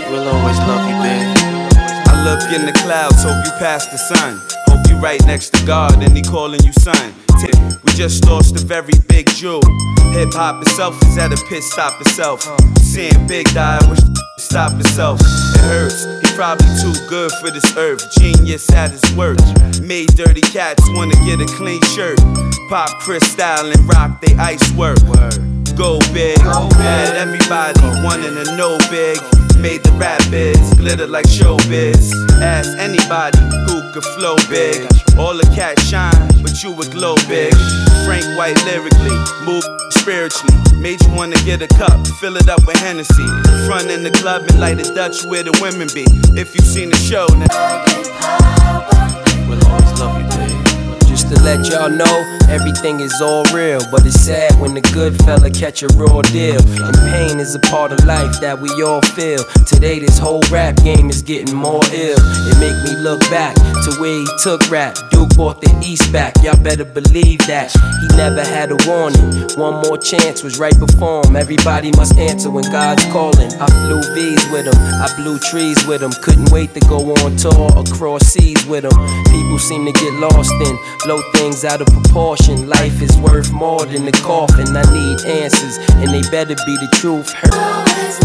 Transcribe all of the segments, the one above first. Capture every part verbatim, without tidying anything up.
We'll always love you, babe. I look in the clouds, hope you pass the sun. Hope you right next to God and he calling you son. We just lost a very big jewel. Hip hop itself is at a pit stop itself. Seeing Big die, I wish stop itself. It hurts, he probably too good for this earth. Genius at his work. Made dirty cats wanna get a clean shirt. Pop Cristal and rock they ice work. Go big, had everybody wanting to know big. Made the rap biz glitter like showbiz. Ask anybody who could flow big. All the cats shine, but you would glow big. Frank White lyrically, move spiritually. Made you wanna get a cup, fill it up with Hennessy. Front in the club and light a Dutch where the women be. If you seen the show, now We'll always love you, babe. Just to let y'all know, everything is all real. But it's sad when the good fella catch a raw deal. And pain is a part of life that we all feel. Today this whole rap game is getting more ill. It make me look back to where he took rap. Duke bought the East back, y'all better believe that. He never had a warning, one more chance was right before him. Everybody must answer when God's calling. I flew V's with him, I blew trees with him. Couldn't wait to go on tour across seas with him. People seem to get lost in, blow things out of proportion. Life is worth more than the coffin. I need answers, and they better be the truth. We'll always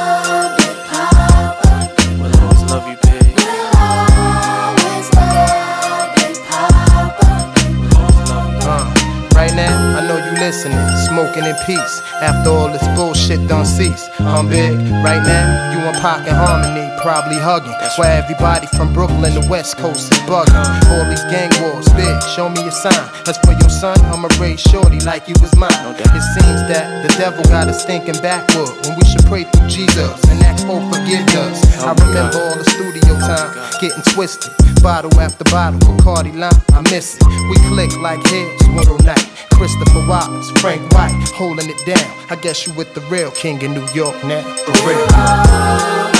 love you, babe. Right now, I know you listening, smoking in peace. After all this bullshit done cease. I'm big, right now, you and Pac in harmony, probably hugging. While everybody from Brooklyn to West Coast is bugging. All these gang wars, big, show me a sign. As for your son, I'ma raise shorty like you was mine. It seems that the devil got us thinking backward, when we should pray through Jesus and ask for forgiveness. I remember all the studio time, getting twisted. Bottle after bottle, Bacardi Lime, I miss it. We click like heads, winter night. Christopher Wallace, Frank White, holding it down. I guess you with the real king in New York now, for real.